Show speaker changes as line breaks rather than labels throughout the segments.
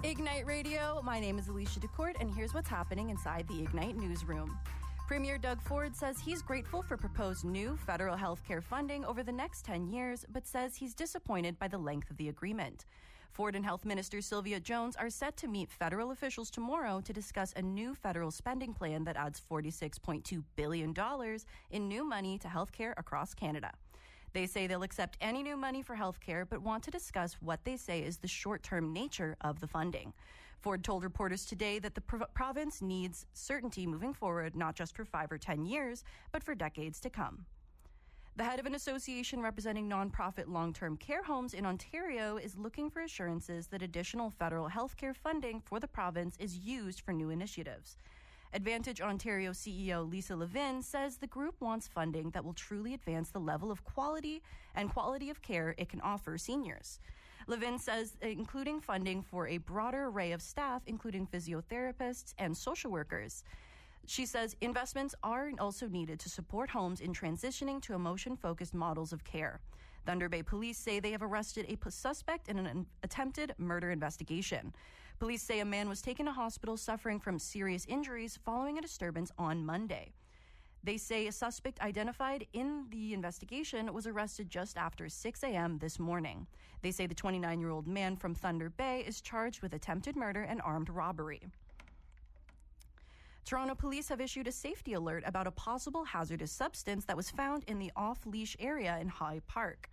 Ignite Radio, my name is Alicia DeCourt, and here's what's happening inside the Ignite newsroom. Premier Doug Ford says he's grateful for proposed new federal health care funding over the next 10 years, but says he's disappointed by the length of the agreement. Ford and Health Minister Sylvia Jones are set to meet federal officials tomorrow to discuss a new federal spending plan that adds $46.2 billion in new money to health care across Canada. They say they'll accept any new money for health care, but want to discuss what they say is the short-term nature of the funding. Ford told reporters today that the province needs certainty moving forward, not just for 5 or 10 years, but for decades to come. The head of an association representing nonprofit long-term care homes in Ontario is looking for assurances that additional federal health care funding for the province is used for new initiatives. Advantage Ontario CEO Lisa Levin says the group wants funding that will truly advance the level of quality of care it can offer seniors. Levin says including funding for a broader array of staff, including physiotherapists and social workers. She says investments are also needed to support homes in transitioning to emotion-focused models of care. Thunder Bay Police say they have arrested a suspect in an attempted murder investigation. Police say a man was taken to hospital suffering from serious injuries following a disturbance on Monday. They say a suspect identified in the investigation was arrested just after 6 a.m. this morning. They say the 29-year-old man from Thunder Bay is charged with attempted murder and armed robbery. Toronto police have issued a safety alert about a possible hazardous substance that was found in the off-leash area in High Park.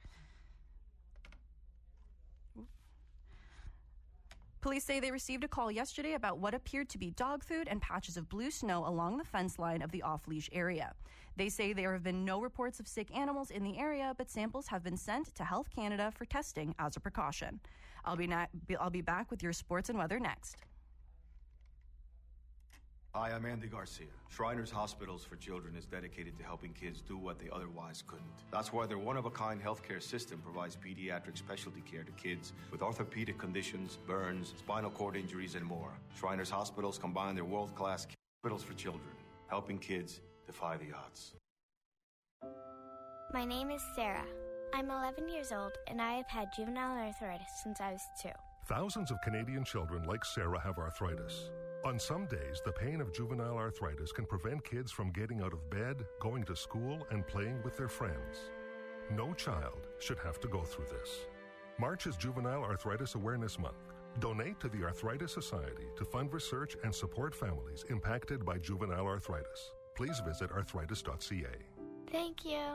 Police say they received a call yesterday about what appeared to be dog food and patches of blue snow along the fence line of the off-leash area. They say there have been no reports of sick animals in the area, but samples have been sent to Health Canada for testing as a precaution. I'll be back with your sports and weather next.
Hi, I'm Andy Garcia. Shriners Hospitals for Children is dedicated to helping kids do what they otherwise couldn't. That's why their one-of-a-kind healthcare system provides pediatric specialty care to kids with orthopedic conditions, burns, spinal cord injuries, and more. Shriners Hospitals combine their world-class hospitals for children, helping kids defy the odds.
My name is Sarah. I'm 11 years old, and I have had juvenile arthritis since I was 2.
Thousands of Canadian children like Sarah have arthritis. On some days, the pain of juvenile arthritis can prevent kids from getting out of bed, going to school, and playing with their friends. No child should have to go through this. March is Juvenile Arthritis Awareness Month. Donate to the Arthritis Society to fund research and support families impacted by juvenile arthritis. Please visit arthritis.ca.
Thank you.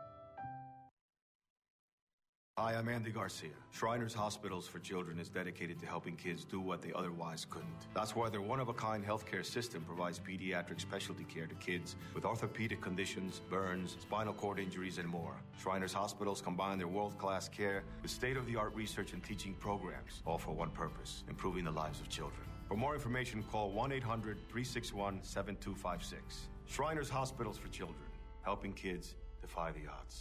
Hi, I'm Andy Garcia. Shriners Hospitals for Children is dedicated to helping kids do what they otherwise couldn't. That's why their one-of-a-kind healthcare system provides pediatric specialty care to kids with orthopedic conditions, burns, spinal cord injuries, and more. Shriners Hospitals combine their world-class care with state-of-the-art research and teaching programs, all for one purpose, improving the lives of children. For more information, call 1-800-361-7256. Shriners Hospitals for Children, helping kids defy the odds.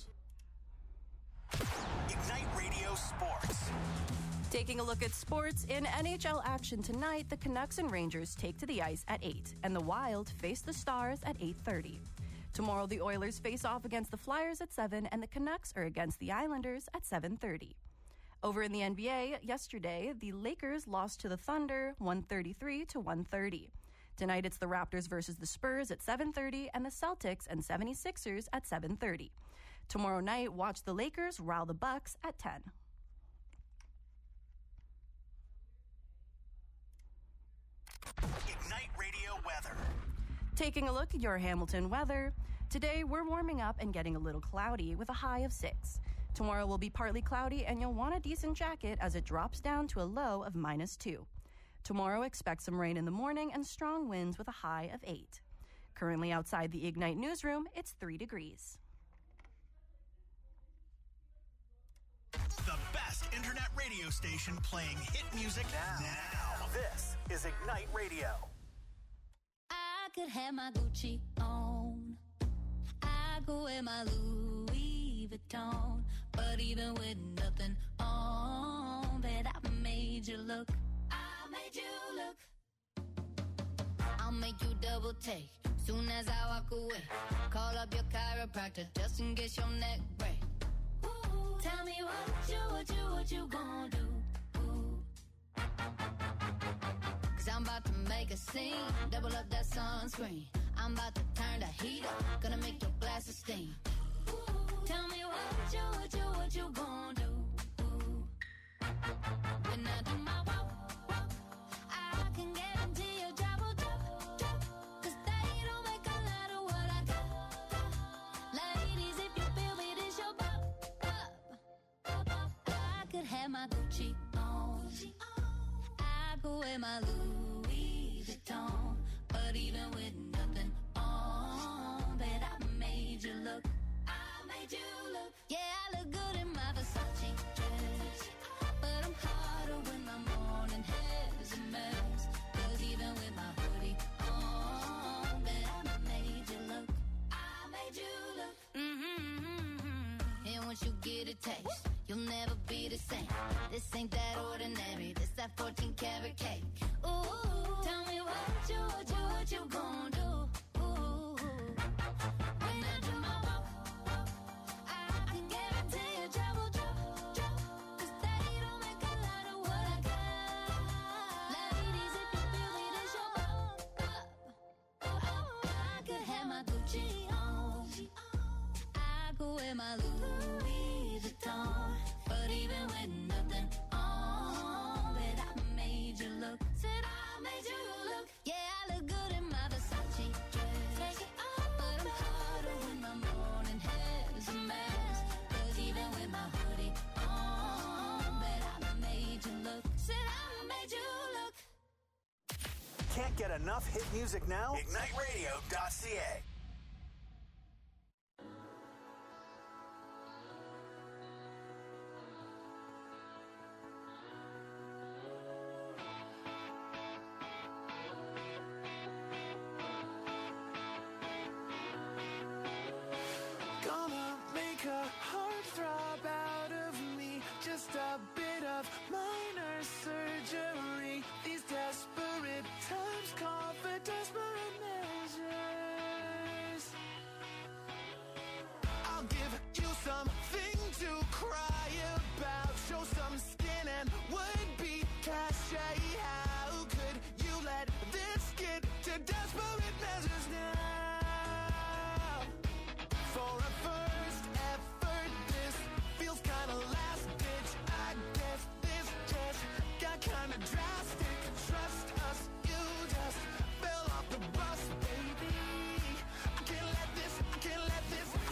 Ignite Radio Sports.
Taking a look at sports, in NHL action tonight, the Canucks and Rangers take to the ice at 8, and the Wild face the Stars at 8:30. Tomorrow, the Oilers face off against the Flyers at 7, and the Canucks are against the Islanders at 7:30. Over in the NBA, yesterday, the Lakers lost to the Thunder 133-130. Tonight, it's the Raptors versus the Spurs at 7:30, and the Celtics and 76ers at 7:30. Tomorrow night, watch the Lakers rile the Bucks at 10.
Ignite Radio weather.
Taking a look at your Hamilton weather. Today, we're warming up and getting a little cloudy with a high of 6. Tomorrow will be partly cloudy, and you'll want a decent jacket as it drops down to a low of -2. Tomorrow, expect some rain in the morning and strong winds with a high of 8. Currently outside the Ignite newsroom, it's 3 degrees.
The best internet radio station playing hit music now. This is Ignite Radio.
I could have my Gucci on. I go wear my Louis Vuitton. But even with nothing on, bet I made you look. I made you look. I'll make you double take soon as I walk away. Call up your chiropractor just in case your neck break. Tell me what you gonna do? make a scene. Double up that sunscreen. I'm about to turn the heat up. Gonna make your glasses steam. Tell me what you gonna do? When I do my walk, I can guarantee your job will drop. 'Cause they don't make a lot of what I got. Ladies, if you feel me, this your bop. I could have my Gucci on. I go wear my Louis Vuitton. But even with nothing on, bet I made you look. Yeah, I look good in my Versace dress. But I'm hotter when my morning hair's a mess. 'Cause even with my hoodie on, bet I made you look. And once you get a taste, you'll never be the same. This ain't that ordinary, this that 14 karat cake. Ooh, tell me what you gonna do? Ooh, when I do my walk, I can guarantee your job will drop. 'Cause they don't make a lot of what I got. Ladies, if you feel me, this your bop. I could have my Gucci on. I go wear my Louis Vuitton. But even with nothing on, bet I made you look. Said I made you look. Yeah, I look good in my Versace dress. Take it off, but I'm hotter when my morning hair's a mess. 'Cause even with my hoodie on, bet I made you look. Said I made you look.
Can't get enough hit music now? IgniteRadio.ca.
Gonna make a heartthrob out of me. Just a bit of minor surgery. These desperate times call for desperate measures. I'll give you something to cry about. Show some skin and would be cachet. How could you let this get to desperate measures now? For a first effort, this feels kinda last ditch. I guess this just got kinda drastic. Trust us, you just fell off the bus, baby. I can't let this go. I can't let this go.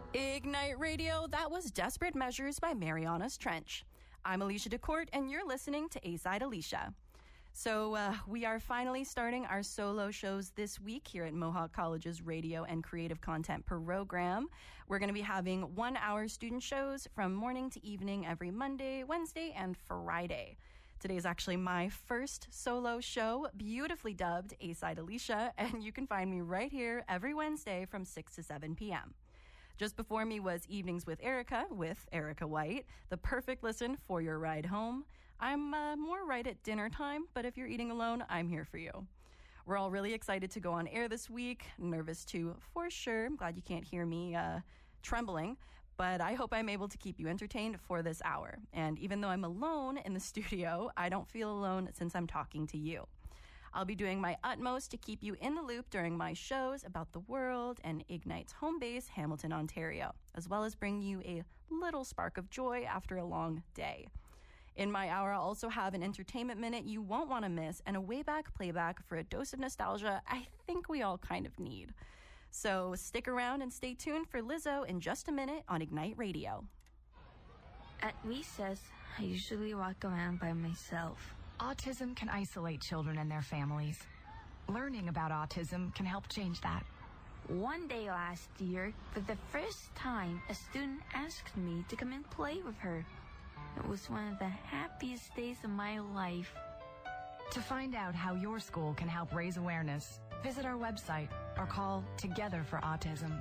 Ignite Radio, that was Desperate Measures by Marianas Trench. I'm Alicia DeCourt, and you're listening to A-Side Alicia. So we are finally starting our solo shows this week here at Mohawk College's Radio and Creative Content program. We're going to be having 1-hour student shows from morning to evening every Monday, Wednesday, and Friday. Today is actually my first solo show, beautifully dubbed A-Side Alicia, and you can find me right here every Wednesday from 6 to 7 p.m. Just before me was Evenings with Erica White, the perfect listen for your ride home. I'm more right at dinner time, but if you're eating alone, I'm here for you. We're all really excited to go on air this week. Nervous too, for sure. I'm glad you can't hear me trembling, but I hope I'm able to keep you entertained for this hour. And even though I'm alone in the studio, I don't feel alone since I'm talking to you. I'll be doing my utmost to keep you in the loop during my shows about the world and Ignite's home base, Hamilton, Ontario, as well as bring you a little spark of joy after a long day. In my hour, I'll also have an entertainment minute you won't want to miss and a way-back playback for a dose of nostalgia I think we all kind of need. So stick around and stay tuned for Lizzo in just a minute on Ignite Radio.
At recess, I usually walk around by myself.
Autism can isolate children and their families. Learning about autism can help change that.
One day last year, for the first time, a student asked me to come and play with her. It was one of the happiest days of my life.
To find out how your school can help raise awareness, visit our website or call Together for Autism.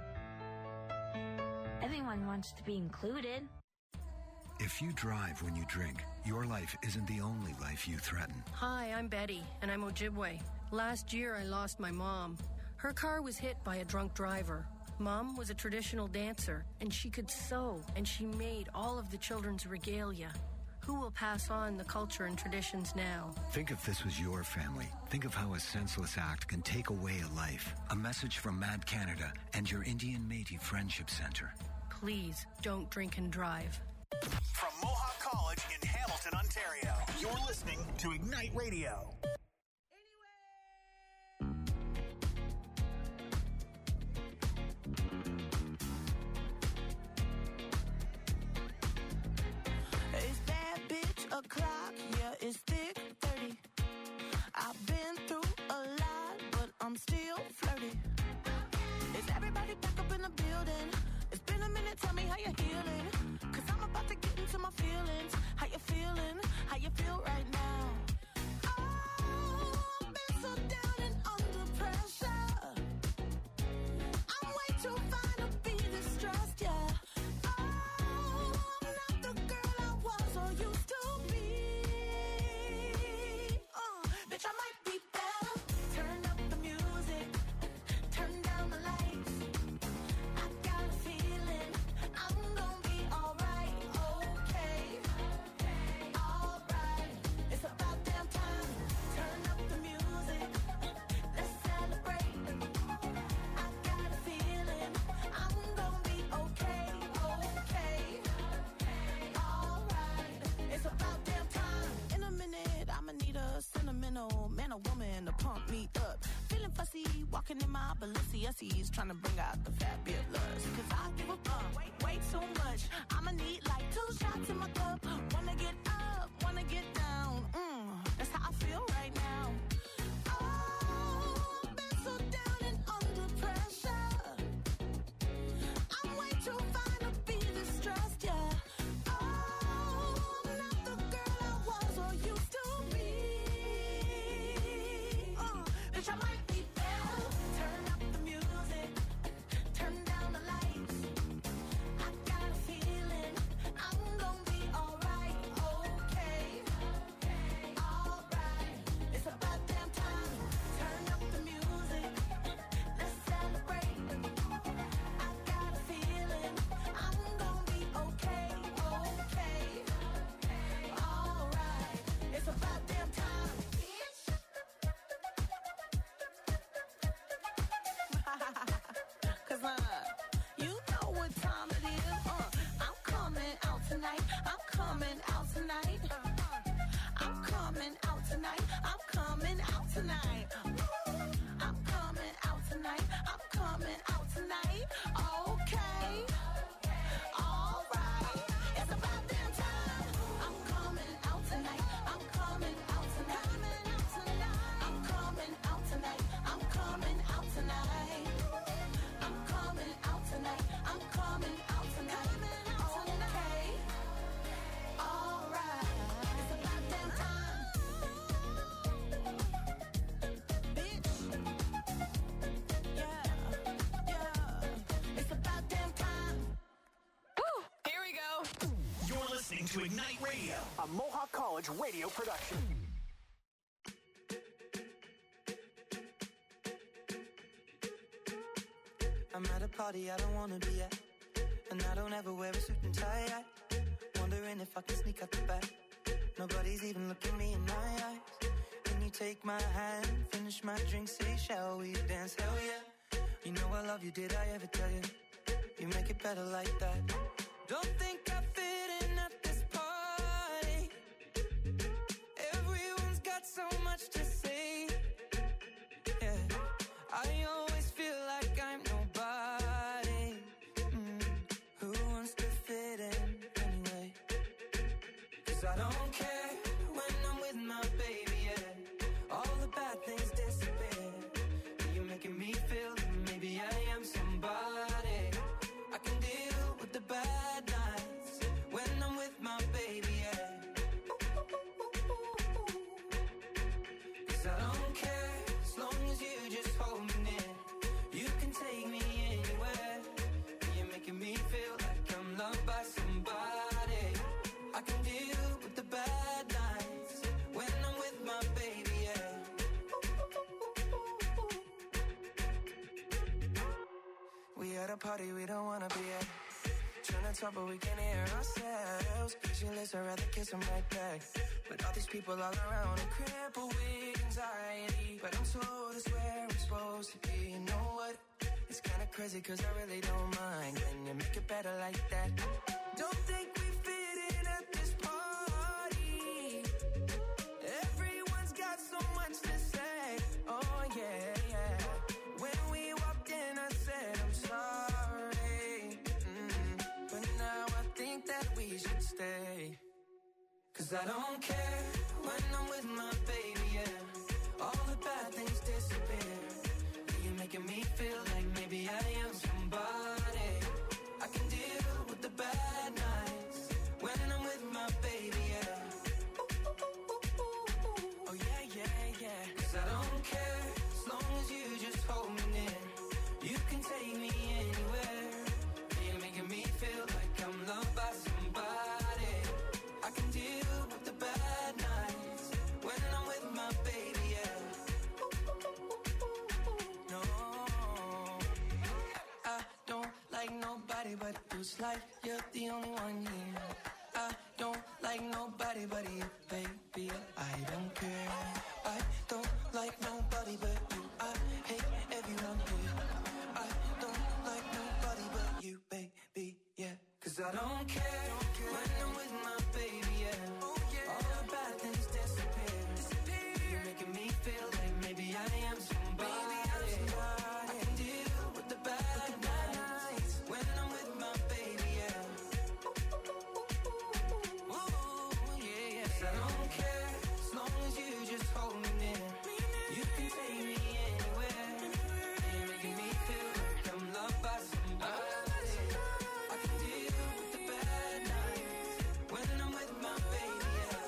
Everyone wants to be included.
If you drive when you drink, your life isn't the only life you threaten.
Hi, I'm Betty, and I'm Ojibwe. Last year, I lost my mom. Her car was hit by a drunk driver. Mom was a traditional dancer, and she could sew, and she made all of the children's regalia. Who will pass on the culture and traditions now?
Think if this was your family. Think of how a senseless act can take away a life. A message from Mad Canada and your Indian Métis Friendship Center.
Please don't drink and drive.
From Mohawk College in Hamilton, Ontario, you're listening to Ignite Radio.
It's that bitch o'clock, yeah, it's thick 30. I've been through a lot, but I'm still flirty. Is everybody back up in the building? It's been a minute, tell me how you're healing. Cause I'm about to get into my feelings. How you feeling? How you feel right now? Oh, I've been so down and under pressure. I'm way too fine to be distressed, yeah. Oh, I'm not the girl I was or used to be. Bitch, I might be better. Turn up the music. Turn down the lights. I got a feeling I'm gonna be alright, okay, alright. It's about damn time. Turn up the music. Let's celebrate. I got a feeling I'm gonna be okay, alright. It's about damn time. In a minute, I'ma need a sentimental man or woman to pump me up. Feeling fussy, walking in my Balenciennes, trying to bring out the fabulous. Cause I give a fuck way too much. I'ma need like 2 shots in my cup. Wanna get up, wanna get down. That's how I feel right now. Oh, I've been so down and under pressure. I'm way too fine to be distressed, yeah. Oh, I'm not the girl I was or used to be. Bitch, I might be better. Turn up the music. Turn down the lights. I got a feeling
to Ignite Radio,
a Mohawk College radio production.
I'm at a party I don't wanna be at, and I don't ever wear a suit and tie. Wondering if I can sneak out the back. Nobody's even looking me in my eyes. Can you take my hand, finish my drink, say shall we dance? Hell yeah. You know I love you, did I ever tell you? You make it better like that. Don't think I fit in at this party. Everyone's got so much to say. Yeah, I always feel like I'm nobody. Who wants to fit in anyway? 'Cause I don't care when I'm with my baby, yeah. All the bad things disappear. You're making me feel that maybe I am somebody. I can deal with the bad nights when I'm with my baby, yeah. 'Cause I don't care as long as you just hold me near. You can take me anywhere. You're making me feel like I'm loved by somebody. I can deal with the bad nights when I'm with my baby, yeah. We at a party we don't wanna be at. Trying to talk but we can't hear ourselves. Pictureless, I'd rather kiss them right back. But all these people all around are crippled with anxiety. But I'm told it's where I'm supposed to be. You know what? It's kinda crazy 'cause I really don't mind. Can you make it better like that? Don't think we fit in at this party. Everyone's got so much to say. Oh yeah, yeah. When we walked in I said I'm sorry. But now I think that we should stay. 'Cause I don't care when I'm with my baby, yeah. All the bad things disappear. You're making me feel like maybe I am somebody. I can deal with the bad nights when I'm with my baby, yeah. Oh yeah, yeah, yeah. 'Cause I don't care as long as you just hold me near. You can take me anywhere. You're making me feel like I'm loved by somebody. I can deal with the bad nights when I'm with my baby, yeah. No, I don't like nobody but you. It's like you're the only one here. I don't like nobody but you, baby. I don't care. I don't like nobody but you. I hate everyone here. I don't like nobody but you, baby, yeah. 'Cause I don't care when I'm with my baby, yeah. All the bad things disappear. You're making me feel like maybe I am somebody. I can deal with the bad nights when I'm with my baby, yeah. Ooh, yeah, yeah. 'Cause I don't care as long as you just hold me near. You can take me anywhere. You're making me feel like I'm loved by somebody. I can deal with the bad nights when I'm with my baby, yeah.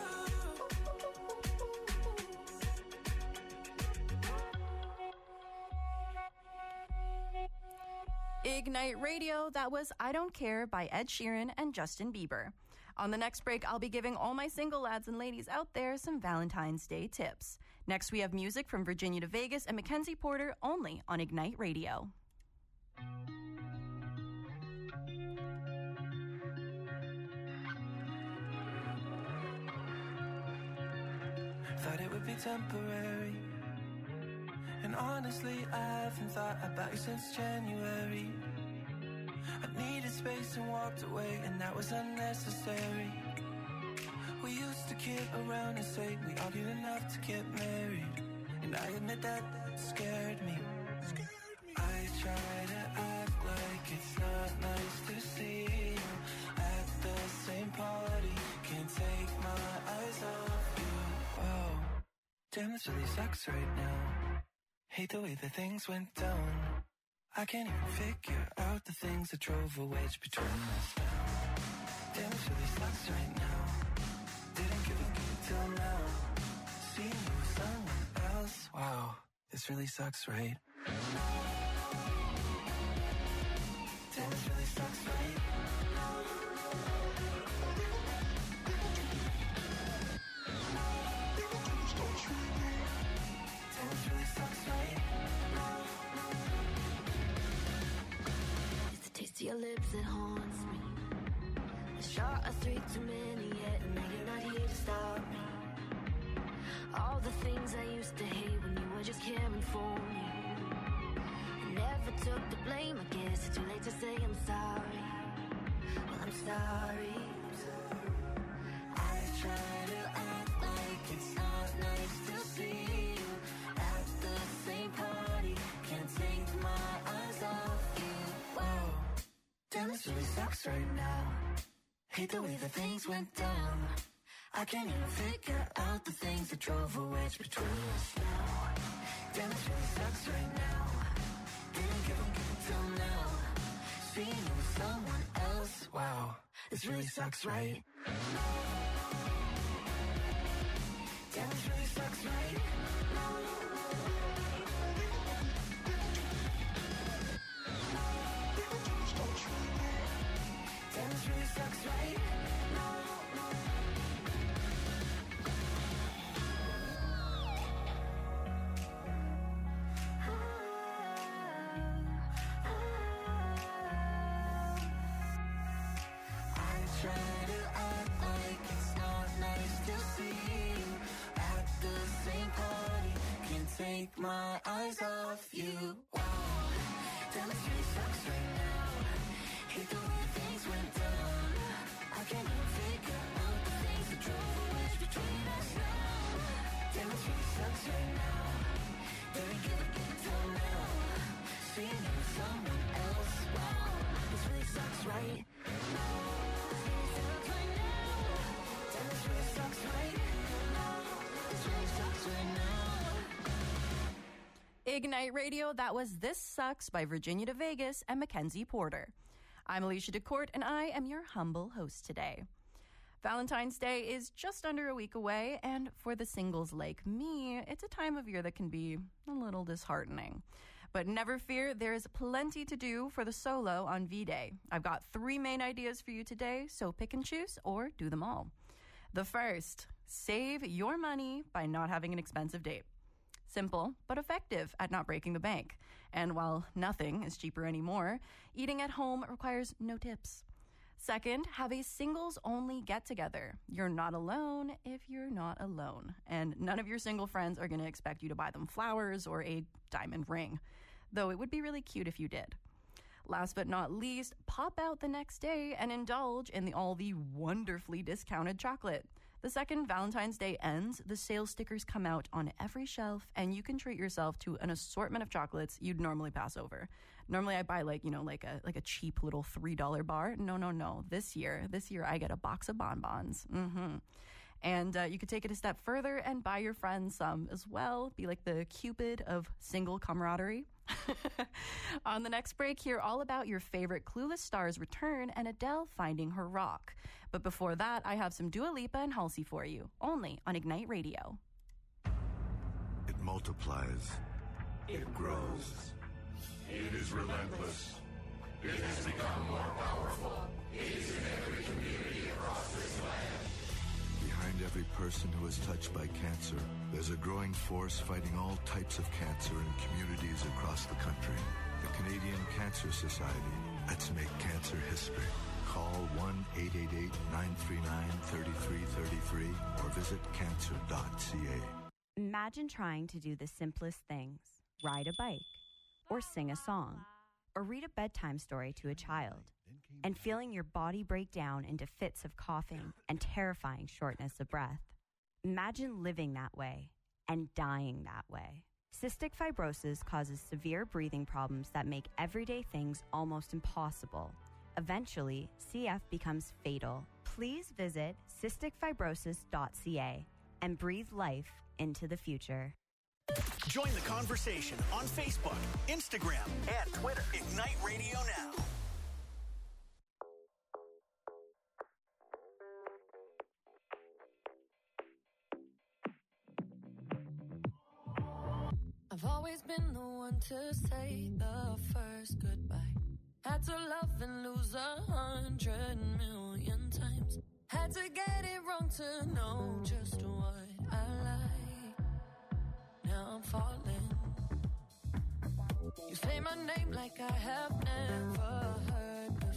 Ignite Radio, that was I Don't Care by Ed Sheeran and Justin Bieber. On the next break, I'll be giving all my single lads and ladies out there some Valentine's Day tips. Next, we have music from Virginia to Vegas and Mackenzie Porter only on Ignite Radio.
Thought it would be temporary, and honestly I haven't thought about you since January. I needed space and walked away, and that was unnecessary. We used to kid around and say we argued enough to get married, and I admit that scared me. I try to act like it's not nice to see you at the same party. Can't take my eyes off you. Wow, damn, this really sucks right now. Hate the way that things went down. I can't even figure out the things that drove a wedge between us now. Damn, this really sucks right now. Didn't give a good till now. Seeing you with someone else. Wow, this really sucks, right? Damn, this really sucks, right?
your lips, it haunts me. A shot of 3 too many yet, and now you're not here to stop me. All the things I used to hate when you were just caring for me. I never took the blame, I guess it's too late to say I'm sorry. Well, I'm sorry. I try to act like it's not nice to see you at the same party. Can't take my eyes off you. Wow, damn, this really sucks right now. Hate the way that things went down. I can't even figure out the things that drove a wedge between us now. Damn, this really sucks right now. Didn't give a till now. Seeing you with someone else, wow, this really sucks, right? Damn, this really sucks, right? Damn, this really sucks, right? Take my eyes off you. Wow, damn, it really sucks right now. Hate the way things went down. I can't even figure out the things that drove a wedge between us now. Damn, it really sucks right now. Didn't give a till now. Seeing you with someone else. Wow, this really sucks, right? This really sucks right now. Damn, this really sucks right now. This really sucks right now.
Ignite Radio, that was This Sucks by Virginia de Vegas and Mackenzie Porter. I'm Alicia DeCourt, and I am your humble host today. Valentine's Day is just under a week away, and for the singles like me, it's a time of year that can be a little disheartening. But never fear, there is plenty to do for the solo on V-Day. I've got 3 main ideas for you today, so pick and choose or do them all. The first, save your money by not having an expensive date. Simple, but effective at not breaking the bank. And while nothing is cheaper anymore, eating at home requires no tips. Second, have a singles-only get-together. You're not alone if you're not alone. And none of your single friends are going to expect you to buy them flowers or a diamond ring. Though it would be really cute if you did. Last but not least, pop out the next day and indulge in all the wonderfully discounted chocolate. The second Valentine's Day ends, the sales stickers come out on every shelf, and you can treat yourself to an assortment of chocolates you'd normally pass over. Normally I buy like a cheap little $3 bar. No. This year I get a box of bonbons. And you could take it a step further and buy your friends some as well. Be like the Cupid of single camaraderie. On the next break, hear all about your favorite Clueless stars return and Adele finding her rock. But before that, I have some Dua Lipa and Halsey for you, only on Ignite Radio.
It multiplies. It grows. It is relentless. It has become more powerful. It is in every community across this land. Behind every person who is touched by cancer, there's a growing force fighting all types of cancer in communities across the country. The Canadian Cancer Society. Let's make cancer history. Call 1-888-939-3333 or visit cancer.ca.
Imagine trying to do the simplest things. Ride a bike, or sing a song, or read a bedtime story to a child, and feeling your body break down into fits of coughing and terrifying shortness of breath. Imagine living that way and dying that way. Cystic fibrosis causes severe breathing problems that make everyday things almost impossible. Eventually, CF becomes fatal. Please visit cysticfibrosis.ca and breathe life into the future.
Join the conversation on Facebook, Instagram, and Twitter. Ignite Radio Now.
I've always been the one to say the first goodbye. Had to love and lose 100 million times. Had to get it wrong to know just what I like. Now I'm falling. You say my name like I have never heard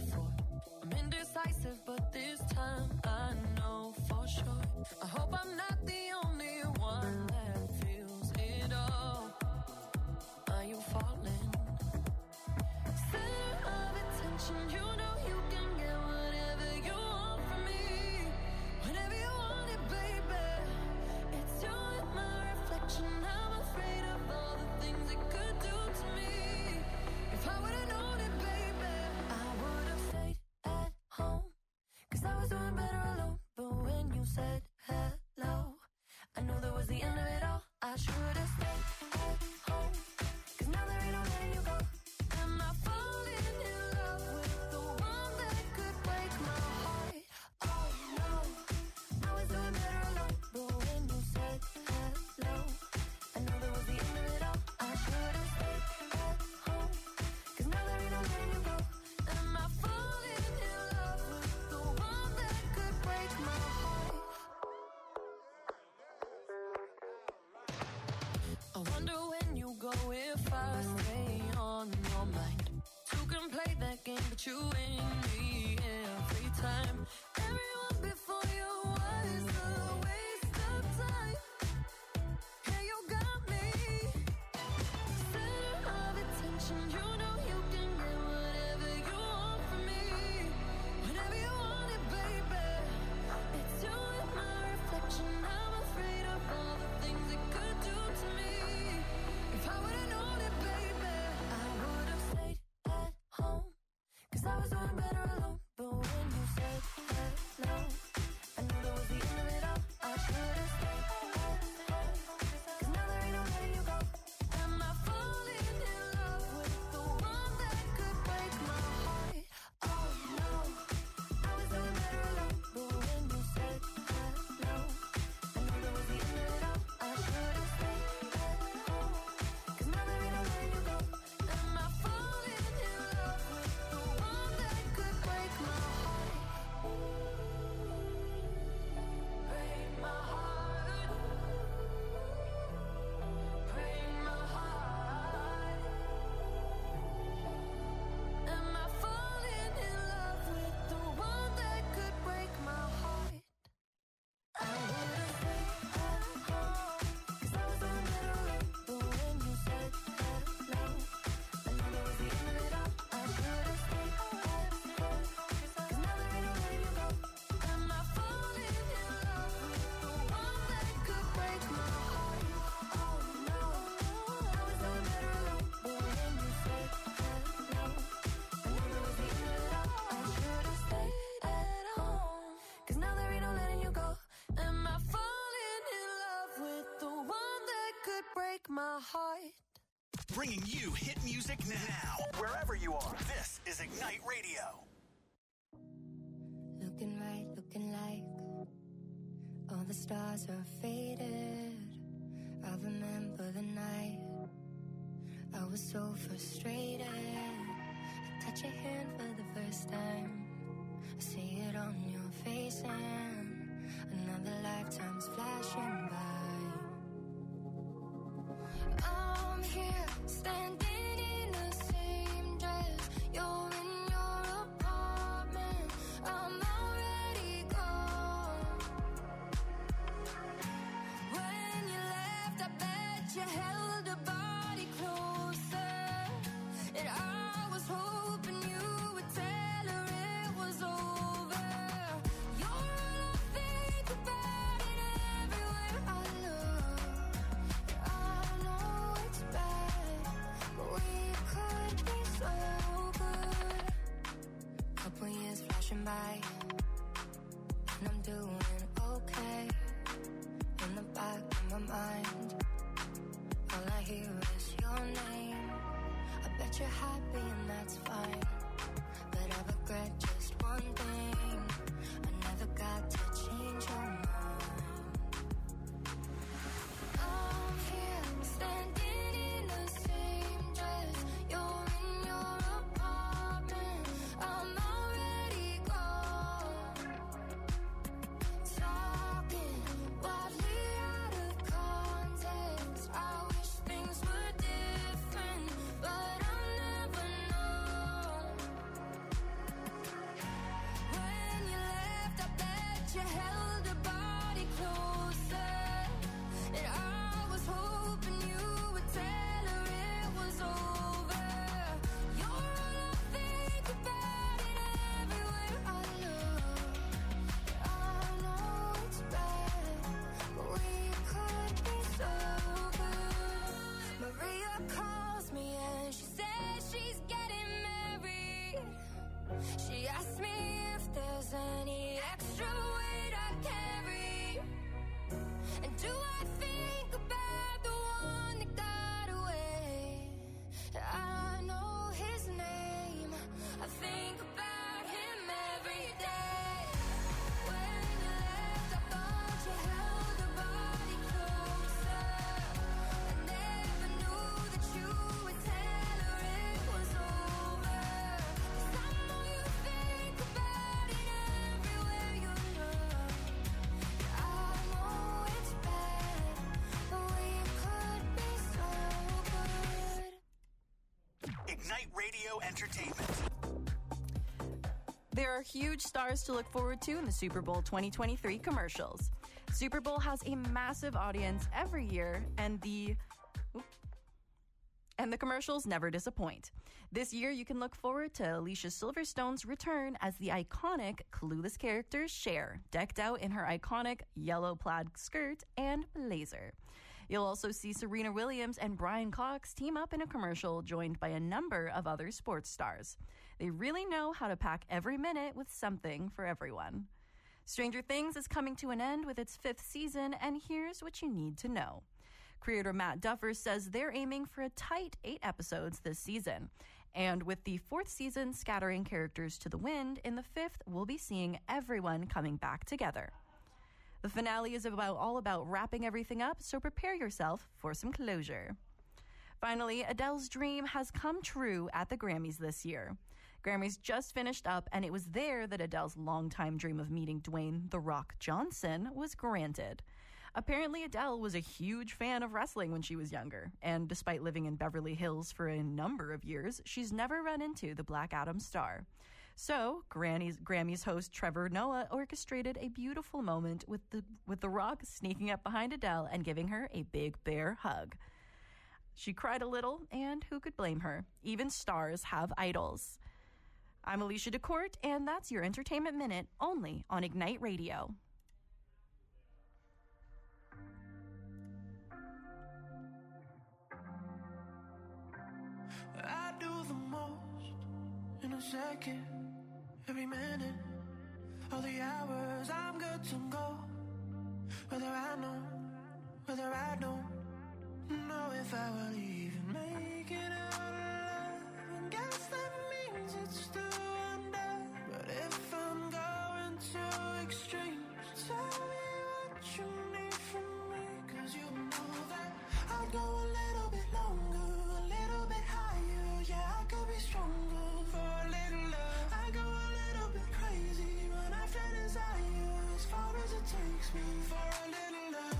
I'm indecisive, but this time I know for sure. I hope I'm not the only one that feels it all. Are you falling? Center of attention, you know you can get whatever you want from me. Whenever you want it, baby. It's you and my reflection. I'm afraid of all the things it could do to me. If I would've known it, baby, I would've stayed at home. 'Cause I was doing better alone. But when you said hello, I knew that was the end of it all. I should've stayed at home. 'Cause now there ain't no letting you go. Am I falling in love with the one that could break my heart? Oh no, I was doing better alone. But when you said hello, I knew that was the end of it all. I should've stayed at home. 'Cause now there ain't no letting you go. Am I falling in love with the one that could break my heart? I wonder when you go if I stay on your mind. Two can play that game, but you ain't me every time. Everyone before you was a waste of time. Yeah, you got me. Center of attention, you know you can get whatever you want from me. Whenever you want it, baby. It's you and my reflection. I'm afraid of all the things it could do to me. If I would've known it, baby, I would've stayed at home. 'Cause I was doing better alone. But when you said hello, I knew that was the end of it all. I should've stayed at home. 'Cause now there ain't no letting you go. Am I falling in love with the one that could break my heart? Oh no, I was doing better alone. But when you said hello, I knew that was the end of it all. I should've stayed at home. 'Cause now there ain't no letting you go. Am I falling in love with the one that could break my heart? Break my heart. Break my heart. Am I falling in love with the one that could break my heart? I would've stayed at home. 'Cause I was doing better alone. But when you said hello, I knew that was the end of it all. I should've stayed at home. 'Cause now there ain't no letting you go. Am I falling in love with the one that could break my heart? Oh no, I was doing better alone. But when you said hello, I knew that was the end of it all. I should've stayed at home. 'Cause now there ain't no letting you go. Am I falling in love with the one that could break my heart?
Bringing you hit music now. Wherever you are, this is Ignite Radio.
Looking right, looking like all the stars are faded. I remember the night I was so frustrated. I touch your hand for the first time. I see it on your face and another lifetime's flashing by. I'm here, standing in the same dress. You're in your apartment. I'm already gone. When you left, I bet you held a body closer. And I was hoping you would tell her it was over. You're all I think about and everywhere I look. I know it's bad, but we could be so good. Couple years flashing by, and I'm doing okay. In the back of my mind, all I hear is your name. I bet you're happy and that's fine, but I regret just one thing. I never got to change your mind. I'm here, standing in the same dress. You're in your apartment. I'm already gone. Talking wildly out of context. I wish things were different, but I'll never know.
radio entertainment.
There are huge stars to look forward to in the Super Bowl 2023 commercials. Super Bowl has a massive audience every year, and the commercials never disappoint. This year, you can look forward to Alicia Silverstone's return as the iconic clueless character Cher, decked out in her iconic yellow plaid skirt and blazer. You'll also see Serena Williams and Brian Cox team up in a commercial, joined by a number of other sports stars. They really know how to pack every minute with something for everyone. Stranger Things is coming to an end with its 5th season, and here's what you need to know. Creator Matt Duffer says they're aiming for a tight 8 episodes this season. And with the 4th season scattering characters to the wind, in the 5th, we'll be seeing everyone coming back together. The finale is all about wrapping everything up, so prepare yourself for some closure. Finally, Adele's dream has come true at the Grammys this year. Grammys just finished up, and it was there that Adele's longtime dream of meeting Dwayne "The Rock" Johnson was granted. Apparently, Adele was a huge fan of wrestling when she was younger, and despite living in Beverly Hills for a number of years, she's never run into the Black Adam star. So, Grammys host Trevor Noah orchestrated a beautiful moment with the Rock sneaking up behind Adele and giving her a big bear hug. She cried a little, and who could blame her? Even stars have idols. I'm Alicia DeCourt, and that's your Entertainment Minute, only on Ignite Radio.
I do the most in a second, every minute, all the hours I'm good to go. Whether I know, whether I don't know if I will even make it out alive. And guess that means it's still undone. But if I'm going to extremes, tell me what you need from me. 'Cause you know that I'd go a little bit longer, a little bit higher. Yeah, I could be stronger for a little love. I go a little bit crazy when I feel desire, as far as it takes me for a little love.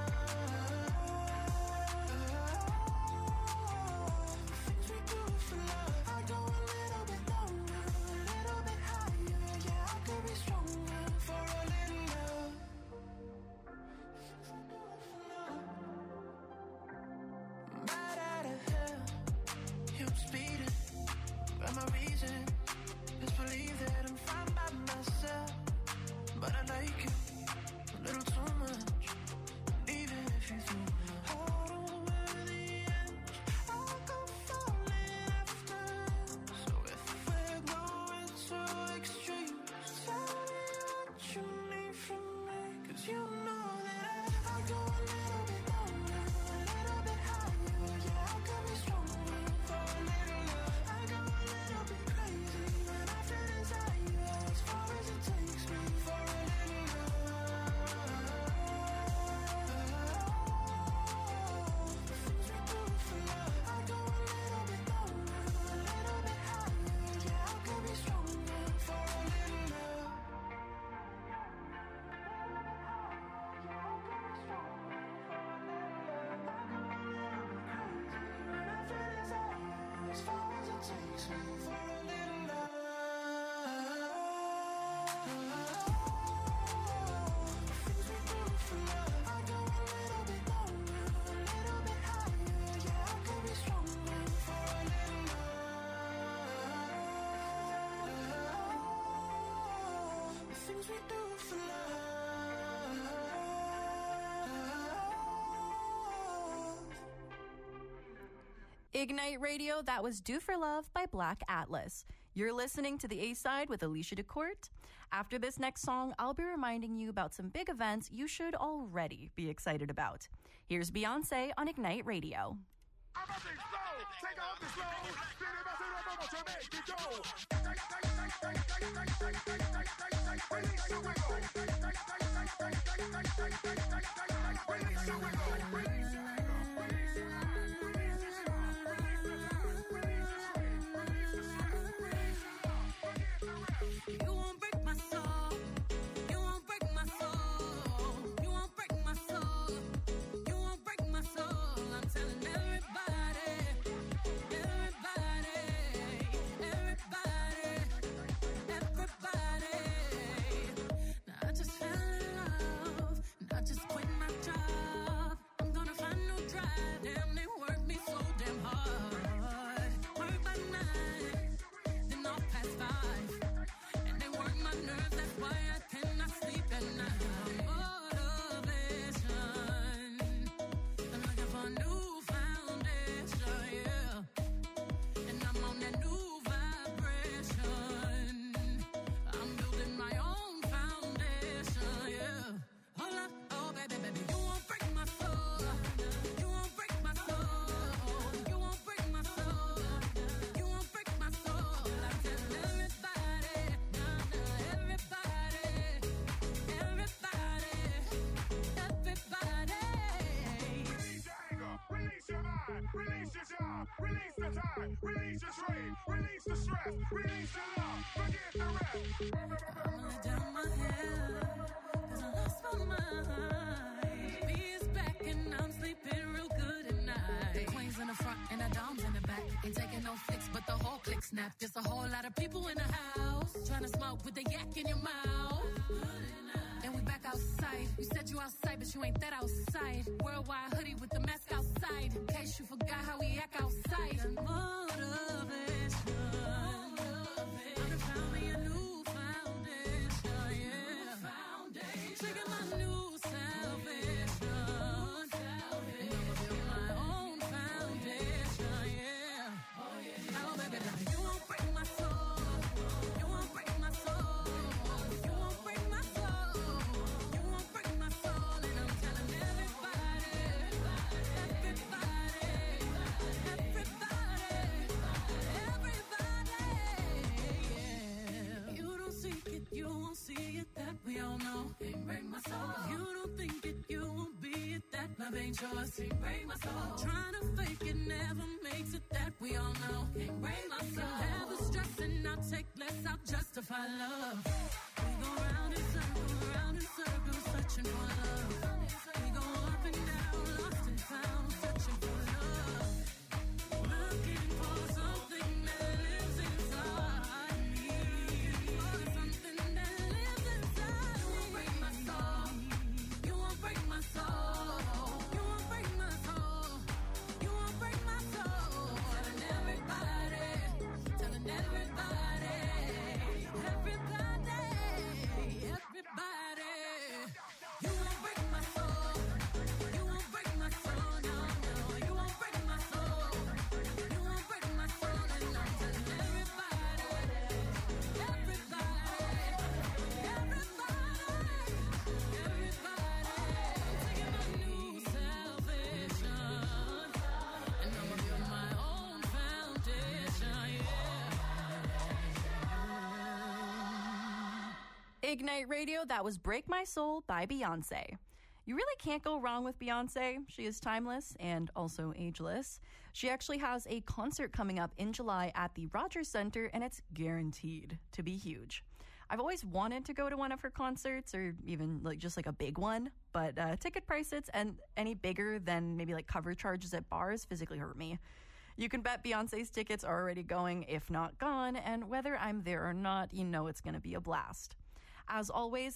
Things we do for love. I go a little bit longer, a little bit higher. Yeah, I could be stronger for a little love. Right out of hell, yeah, I'm speeding, but my reason is believe that I'm fine by myself. But I like you a little too much, and even if you threw my heart over the edge, I'll go falling after. So if we're going to extremes, tell me what you need from me. 'Cause you know that I go a little bit longer, a little bit higher. Yeah, I could be stronger for a little love. I go a little bit crazy when I feel desire, as far as it takes me for a little love. The things we do for love. I go a little bit longer, a little bit higher. Yeah, I could be stronger for a little love. As far as it takes me for a little love. The things we do for love. I go a little bit longer, a little bit higher. Yeah, I could be stronger for a little love. The things we do for love.
Ignite Radio, that was Do for Love by Black Atlas. You're listening to the A-Side with Alicia DeCourt. After this next song, I'll be reminding you about some big events you should already be excited about. Here's Beyonce on Ignite Radio.
You won't break my soul. You won't break my soul. You won't break my soul. You won't break my soul. I'm telling everybody, everybody. let down my hair, 'cause I lost my mind. B is back and I'm sleeping real good at night. The queen's in the front and the dom's in the back. Ain't taking no flicks, but the whole click snap. Just a whole lot of people in the house, trying to smoke with the yak in your mouth. And we back outside. You said you outside, but you ain't that outside. Worldwide hoodie with the mask outside. In case you forgot how we act outside. And motivation. I done found me a new foundation, yeah. Trigger my new salvation. And I'ma build my own foundation, yeah. Now, baby, now you won't break my soul. You won't break my soul. You won't break my soul. You won't break my soul. And I'm telling everybody, yeah. You don't seek it, you won't see it, that we all know. Can't break my soul. You don't think it, you won't be it, that love ain't yours. Can't break my soul. Trying to fake it never makes it, that we all know. Can't break my soul. Have the stress and I'll take less, I'll justify love. We go round in circles, searching for love. We go up and down, lost and found, searching for love. Looking for something that lives inside me. For something that lives inside me. You won't break my soul. You won't break my soul. You won't break my soul. You won't break my soul. Telling everybody, telling everybody, everybody, everybody. You won't break my soul. You won't break my soul. No, no. You won't break my soul. You won't break my soul. And I'm telling everybody, everybody, everybody, everybody. I'm taking my new salvation, and I'ma build my own foundation, yeah.
Ignite Radio, that was Break My Soul by Beyonce. You really can't go wrong with Beyonce. She is timeless and also ageless. She actually has a concert coming up in July at the Rogers Center, and it's guaranteed to be huge. I've always wanted to go to one of her concerts, or even just a big one, but ticket prices and any bigger than maybe cover charges at bars physically hurt me. You can bet Beyonce's tickets are already going, if not gone, and whether I'm there or not, you know it's going to be a blast. As always,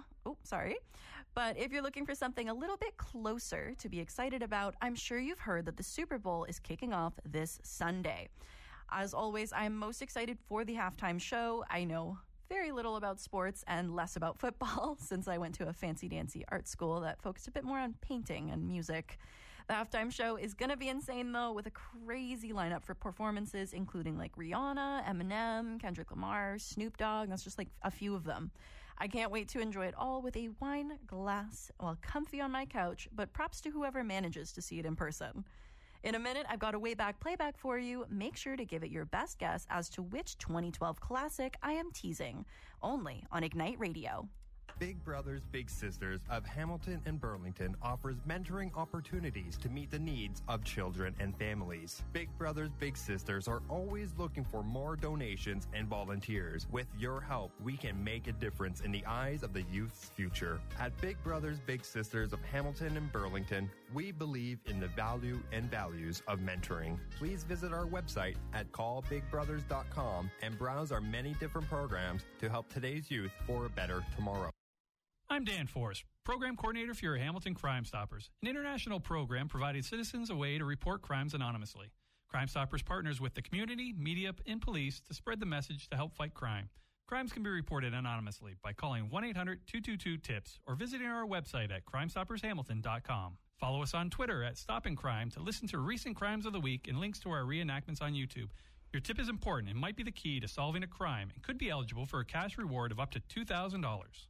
but if you're looking for something a little bit closer to be excited about, I'm sure you've heard that the Super Bowl is kicking off this Sunday. As always, I'm most excited for the halftime show. I know very little about sports and less about football since I went to a fancy-dancy art school that focused a bit more on painting and music. The halftime show is going to be insane, though, with a crazy lineup for performances, including Rihanna, Eminem, Kendrick Lamar, Snoop Dogg. That's just a few of them. I can't wait to enjoy it all with a wine glass while comfy on my couch, but props to whoever manages to see it in person. In a minute, I've got a way back playback for you. Make sure to give it your best guess as to which 2012 classic I am teasing, only on Ignite Radio.
Big Brothers Big Sisters of Hamilton and Burlington offers mentoring opportunities to meet the needs of children and families. Big Brothers Big Sisters are always looking for more donations and volunteers. With your help, we can make a difference in the eyes of the youth's future. At Big Brothers Big Sisters of Hamilton and Burlington, we believe in the value and values of mentoring. Please visit our website at callbigbrothers.com and browse our many different programs to help today's youth for a better tomorrow.
I'm Dan Forrest, Program Coordinator for your Hamilton Crime Stoppers, an international program providing citizens a way to report crimes anonymously. Crime Stoppers partners with the community, media, and police to spread the message to help fight crime. Crimes can be reported anonymously by calling 1-800-222-TIPS or visiting our website at crimestoppershamilton.com. Follow us on Twitter at Stopping Crime to listen to recent crimes of the week and links to our reenactments on YouTube. Your tip is important and might be the key to solving a crime and could be eligible for a cash reward of up to $2,000.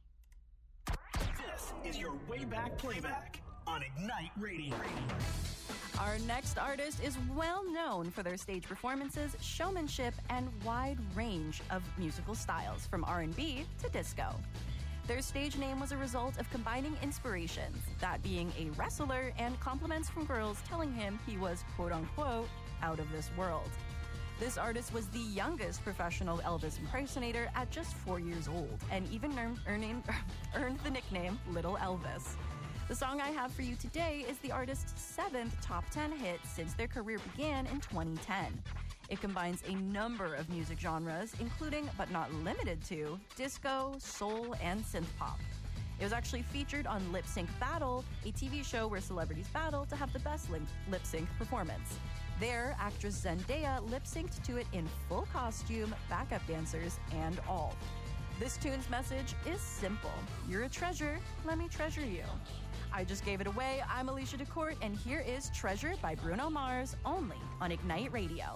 This is your Way Back Playback on Ignite Radio.
Our next artist is well known for their stage performances, showmanship, and wide range of musical styles, from R&B to disco. Their stage name was a result of combining inspirations, that being a wrestler and compliments from girls telling him he was, quote-unquote, out of this world. This artist was the youngest professional Elvis impersonator at just 4 years old, and even earned the nickname Little Elvis. The song I have for you today is the artist's 7th top 10 hit since their career began in 2010. It combines a number of music genres, including, but not limited to, disco, soul, and synth pop. It was actually featured on Lip Sync Battle, a TV show where celebrities battle to have the best lip sync performance. There, actress Zendaya lip-synced to it in full costume, backup dancers, and all. This tune's message is simple. You're a treasure, let me treasure you. I just gave it away. I'm Alicia DeCourt, and here is Treasure by Bruno Mars, only on Ignite Radio.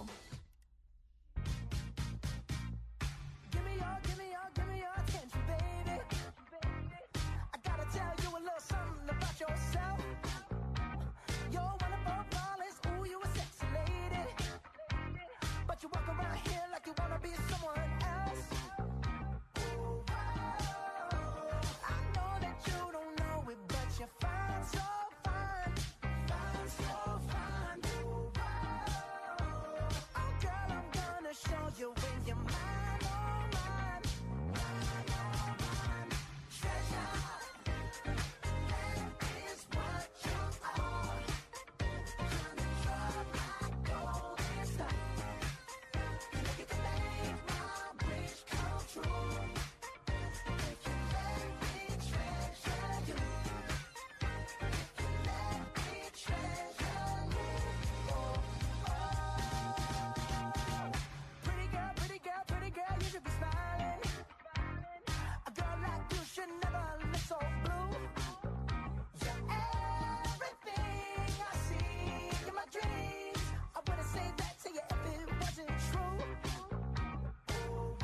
Give me your attention, baby. I gotta tell you a little something about yourself. You're wonderful, flawless, ooh, you a sexy lady. But you walk around here like you wanna be someone else. Ooh, I know that you don't know it, but you're fine, so fine. Fine, so fine. Ooh, oh, girl, I'm gonna show you when you're mine, oh, mine. Mine, oh, mine. Treasure, that is what you are. Pretty girl, you should be smiling. A girl like you should never look so blue. You're everything I see in my dreams. I wouldn't say that to you if it wasn't true. Ooh,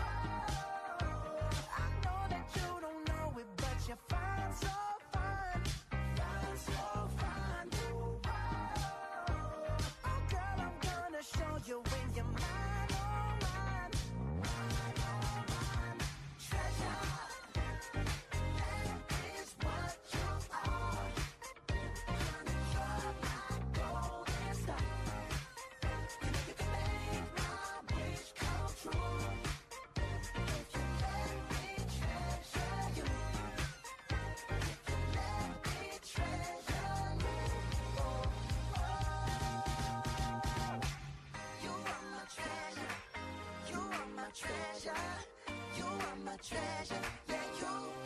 I know that you don't know it, but you're fine, so fine. Fine, so fine. Ooh, oh, girl, I'm gonna show you when you're mine, oh, mine. Mine, oh, mine. Treasure, that is what you are. Honey, you're my golden star. You can make my wish come true. If you let me treasure you. If you let me treasure you. Oh, you are my treasure. You are my treasure. You are my treasure. Yeah, you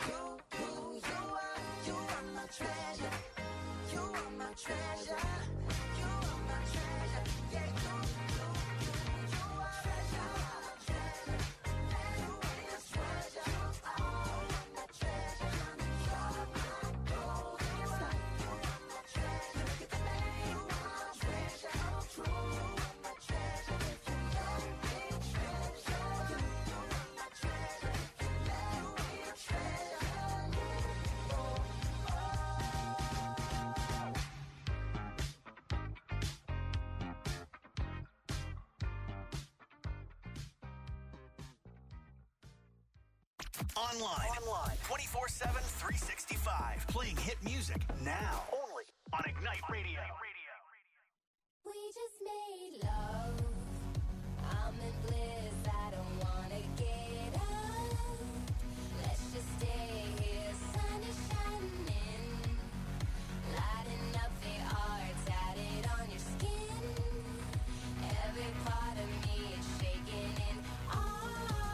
are my treasure. You are my treasure. You are my treasure. Yeah, you are treasure. You are my treasure. You are my treasure. You're my golden star. You are my treasure. You can make my treasure come true. You are my treasure. If you let me treasure you. You are my treasure. If you let me treasure you. Oh,
Online. 24/7, 365. Playing hit music now. Only on Ignite Radio.
We just made love. I'm in bliss. I don't wanna get up. Let's just stay here. Sun is shining, lighting up the art tatted on your skin. Every part of me is shaking in awe.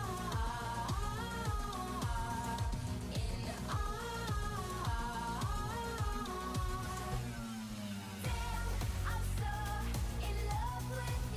In awe. Damn, I'm so in love with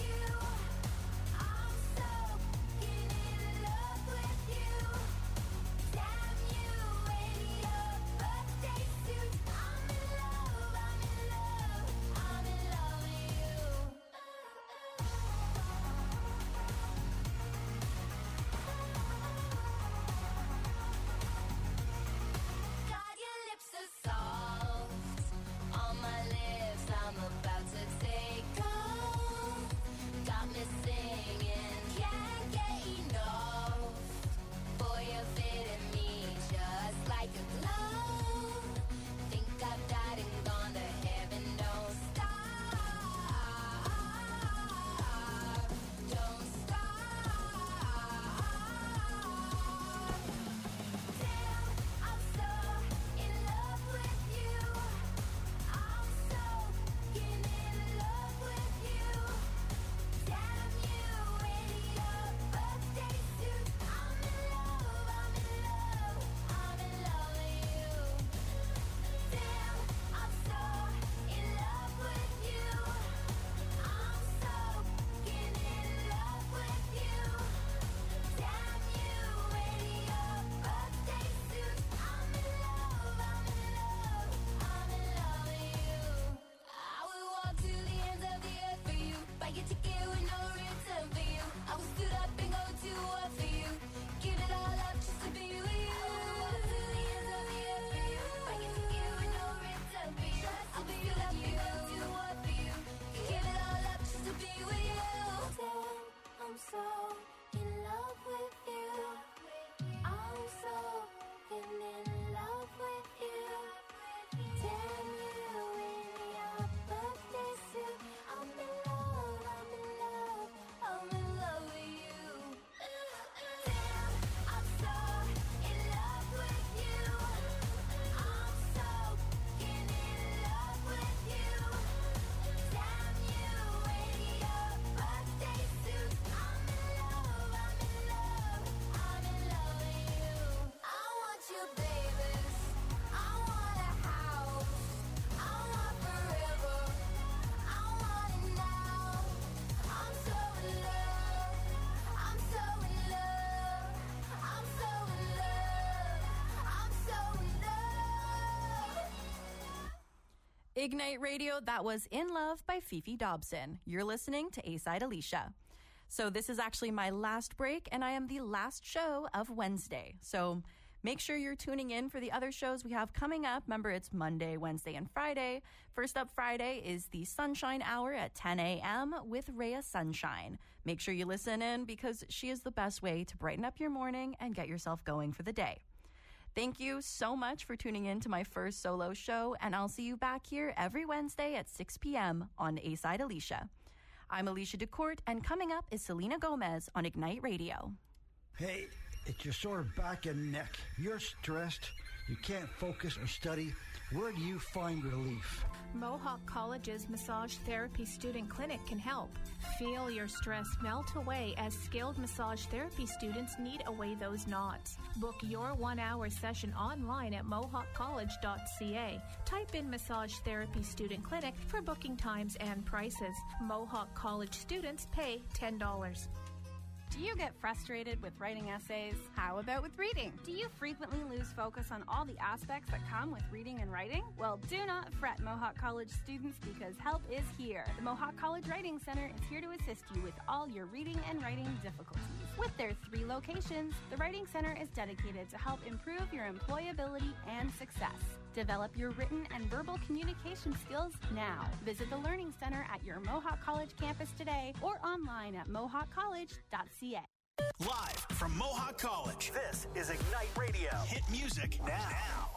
Ignite Radio, that was In Love by Fifi Dobson. You're listening to A-Side Alicia. So this is actually my last break, and I am the last show of Wednesday. So make sure you're tuning in for the other shows we have coming up. Remember, it's Monday, Wednesday, and Friday. First up Friday is the Sunshine Hour at 10 a.m. with Rhea Sunshine. Make sure you listen in because she is the best way to brighten up your morning and get yourself going for the day. Thank you so much for tuning in to my first solo show, and I'll see you back here every Wednesday at 6 p.m. on A-Side Alicia. I'm Alicia DeCourt, and coming up is Selena Gomez on Ignite Radio.
Hey, it's your sore back and neck. You're stressed. You can't focus or study. Where do you find relief?
Mohawk College's Massage Therapy Student Clinic can help. Feel your stress melt away as skilled massage therapy students knead away those knots. Book your 1-hour session online at mohawkcollege.ca. Type in Massage Therapy Student Clinic for booking times and prices. Mohawk College students pay $10.
Do you get frustrated with writing essays? How about with reading? Do you frequently lose focus on all the aspects that come with reading and writing? Well, do not fret, Mohawk College students, because help is here. The Mohawk College Writing Center is here to assist you with all your reading and writing difficulties. With their 3 locations, the Writing Center is dedicated to help improve your employability and success. Develop your written and verbal communication skills now. Visit the Learning Center at your Mohawk College campus today or online at mohawkcollege.ca.
Live from Mohawk College, this is Ignite Radio. Hit music now.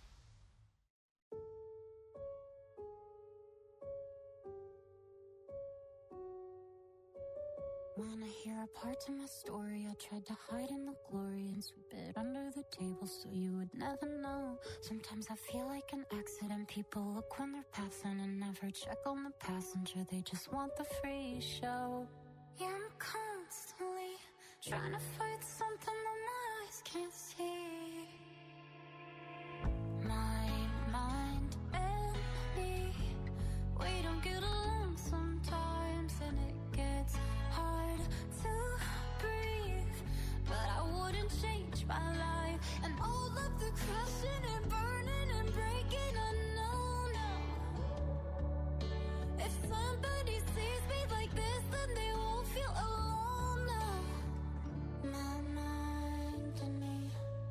When I hear a part of my story, I tried to hide in the glory and sweep it under the table so you would never know. Sometimes I feel like an accident. People look when they're passing and never check on the passenger. They just want the free show. Yeah, I'm constantly trying to fight something that my eyes can't see. My mind and me, we don't get along sometimes, and it gets hard to breathe. But I wouldn't change my life, and all of the crashing and burning and breaking, I know now. If somebody sees me like this, then they won't feel alone now. My mind and me.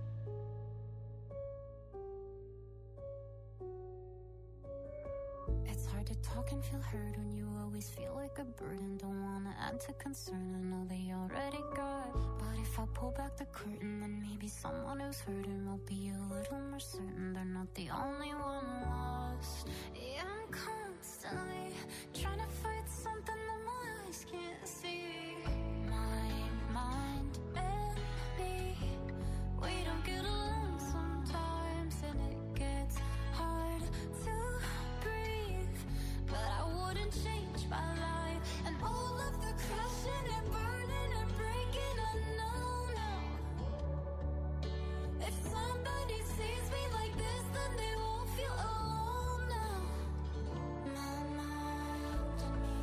It's hard to talk and feel heard when you always feel like a burden. Don't wanna add to concern, I know they already got. But if I pull back the curtain, then maybe someone who's hurting will be a little more certain they're not the only one lost. Yeah, I'm constantly trying to fight something that my eyes can't see. My mind and me, we don't get along sometimes, and it gets hard to breathe. But I wouldn't change my life, and all of the crashing and burning and breaking, I know now. If somebody sees me like this, then they won't feel alone now. My mind and me.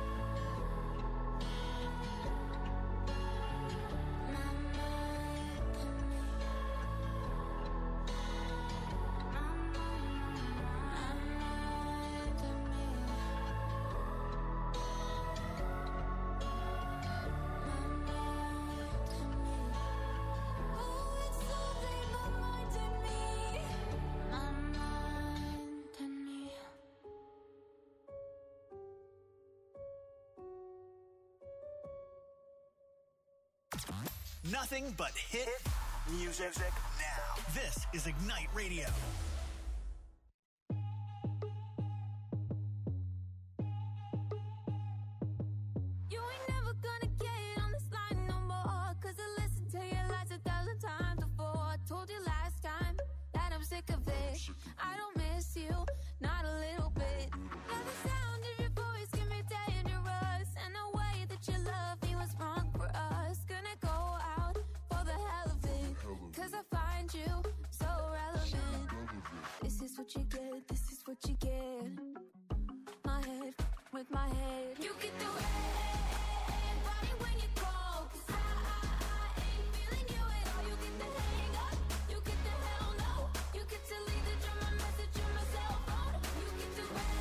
My mind and me.
Nothing but hit music now. This is Ignite Radio.
You ain't never gonna get on this line no more, 'cause I listened to your lies 1,000 times before. I told you last time that I'm sick of it. I don't miss you, not a little bit. Now the sound of your voice can be dangerous, and the way that you love me was wrong for us. Gonna go out for the hell of it, 'cause I find you so relevant. This is what you get, this is what you get. My head with my head. You get the red body when you call, 'cause I ain't feeling you at all. You get the hang up, you get the hell no. You get to leave the drum, my message on my cell phone. You get the red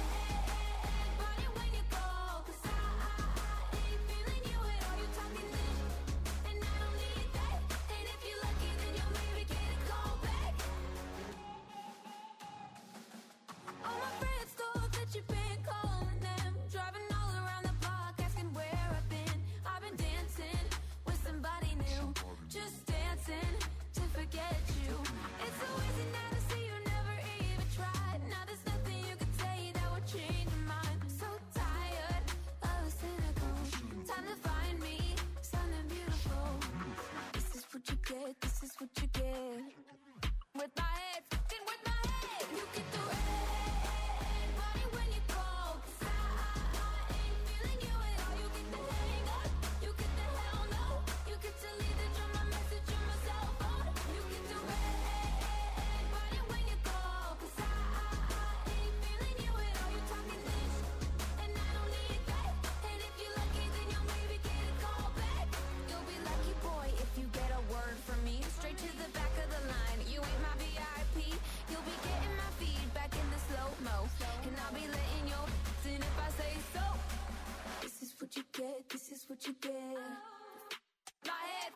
what you get. My head.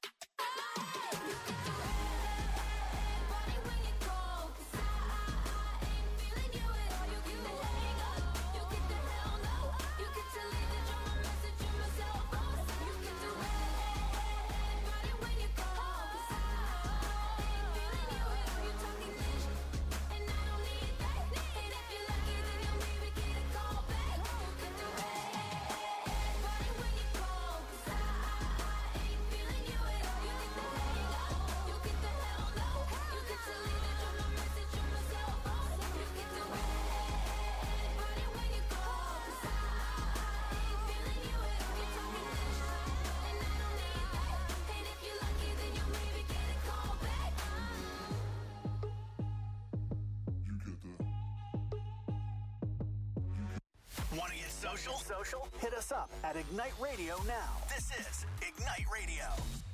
Want to get social? Hit us up at Ignite Radio now. This is Ignite Radio.